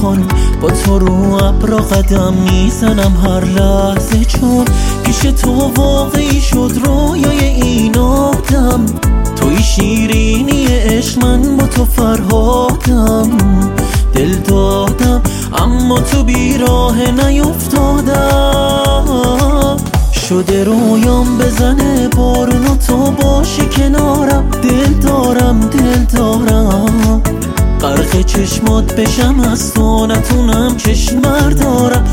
کن، با تو رو ابرا قدم میزنم هر لحظه، چون پیش تو واقعی شد رویای این آدم. توی شیرینی عشق، من با تو فرهادم. دل دادم اما تو بیراه نیفتادم. شده رویام بزنه بارون و تو باشی کنارم. دل دارم غرق چشمات بشم، از تو نتونم چشم بردارم.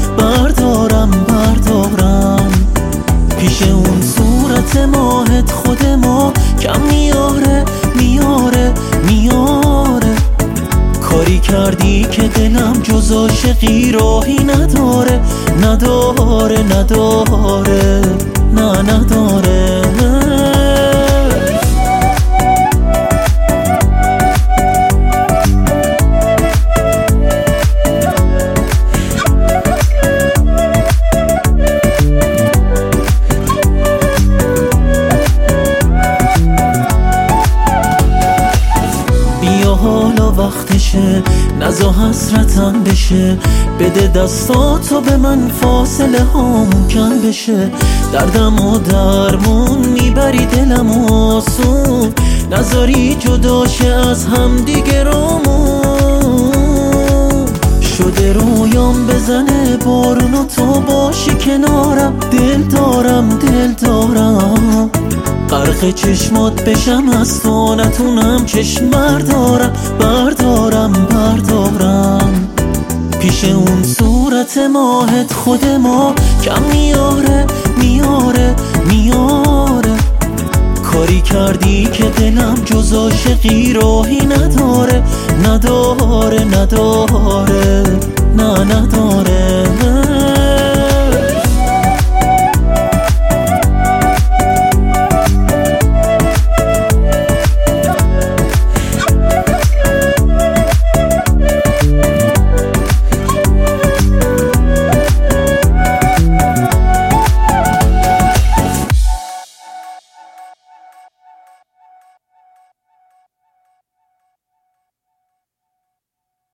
پیش اون صورت ماهت خود ما کم میاره. کاری کردی که دلم جز عاشقی راهی نداره. بیا حالا وقتشه، نزا حسرتم بشه. بده دستاتو به من، فاصله هامون کم بشه. دردم و درمون میبری دلم آسون، نذاری جداشه از هم دیگه رامون. شده رویام بزنه بارون و تو باشی کنارم. دل دارم غرق چشمات بشم، از تو نتونم چشم بردارم. پیش اون صورت ماهت خود ما کم میاره. کاری کردی که دلم جز عاشقی راهی نداره.